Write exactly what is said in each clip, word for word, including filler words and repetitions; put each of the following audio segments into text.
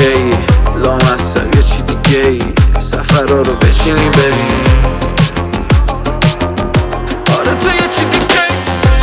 دیگه ای لامصب یه چی دیگه ای سفرها رو بچینیم بریم آره تو یه چی دیگه ای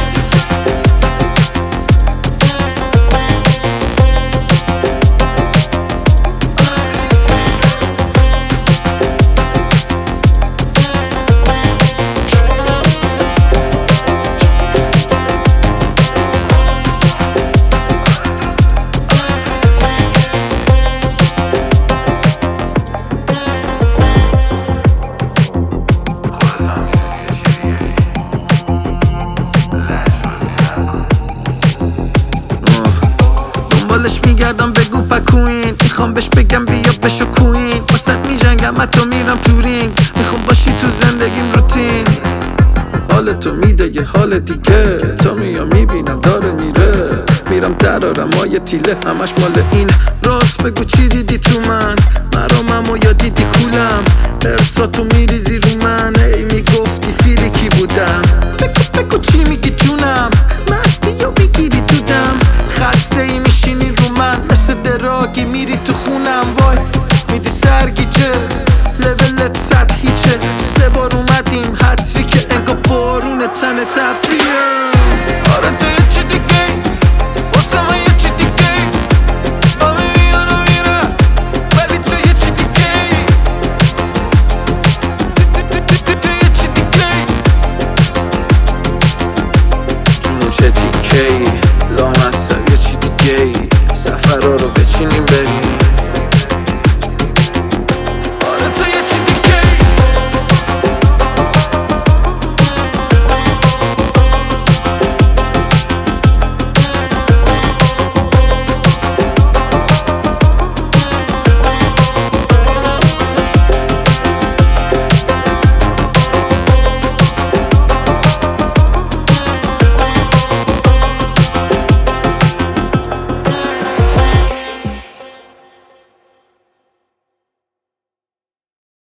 دنبالش میگردم بگو پکوین میخوام بهش بگم بیا بشو کوین واسه میجنگم حتی میرم تو رینگ میخوام باشی تو زندگیم روتین حال تو میده یه حال دیگه تا میام میبینم داره میره میرم درارم مایه تیله همش مال این راست بگو چی دیدی تو من مرامم و یا دیدی کولم ارساتو میریزی رو من ای میگفتی فیریکی بودم بگو بگو چی میگی جونم مستی یا میگیری دودم خسته ای میشینی رو من مثل دراگی میری تو خونم وای میدی سرگیچه لولت سطحیچه سه بار اومدیم حتری که انگا بارون تن تبریه آره تو یه چی دیگه واسه من یه چی دیگه با میان و میرم ولی تو یه چی دیگه تو یه چی دیگه جونو چه دیگه لامصب یه چی دیگه سفرها رو بچینیم بریم